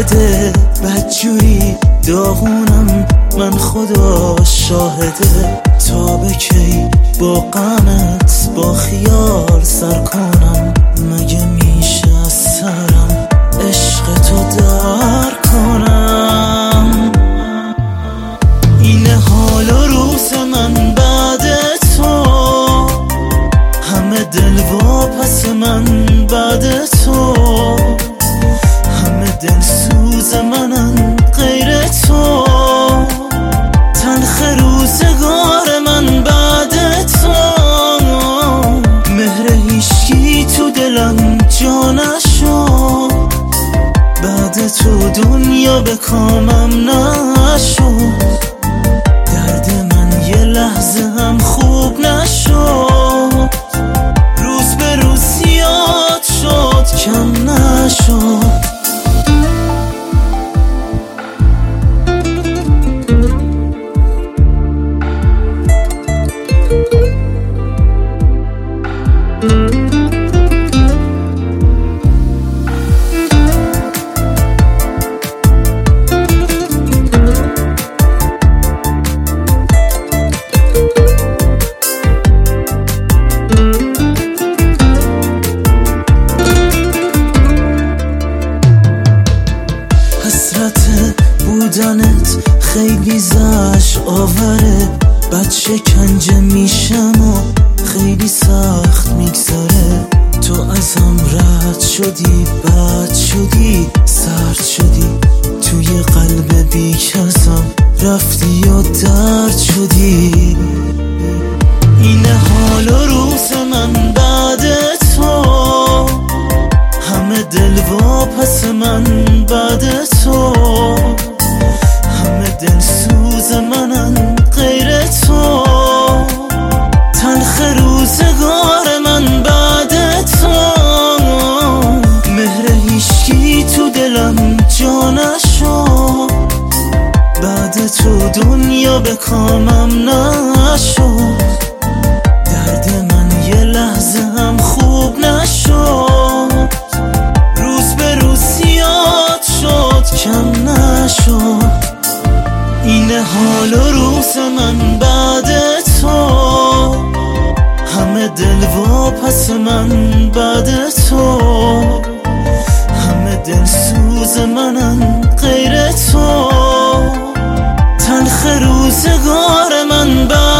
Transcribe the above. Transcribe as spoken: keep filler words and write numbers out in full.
واحده، بدجوری داغونم من، خدا شاهده. تا به کی با غمت با خیال سر کنم؟ مگه میشه از سرم عشق تو در کنم؟ اینه حال و روز من بعد تو، همه دل و پس من بعد تو، همه دل سوز منن غیر تو، تلخ روزگار من بعد تو، مهر هیشگی تو دلم جا نشد، بعد تو دنیا به کامم نشد، درد من یه لحظه هم خوب نشد، روز به روز زیاد شد کم نشد. بودنت خیلی زش آوره، بد شکنجه میشم و خیلی سخت میگذره. تو ازم رد شدی، بد شدی، سرد شدی، توی قلب بی کسم رفتی و درد شدی. اینه حال و روز من بعد تو، همه دل و پس من بعد تو، همه دل سوز منن غیر تو، تلخ روزگار من بعد تو، مهر هیشگی تو دلم جا نشد، بعد تو دنیا به کامم نشد، درد من یه لحظه هم خوب نشد، روز به روز زیاد شد کم نشد. اینه حال و روز من بعد تو، همه دل و پس من بعد تو، همه دل سوز منن غیر تو، تلخ روزگار من بعد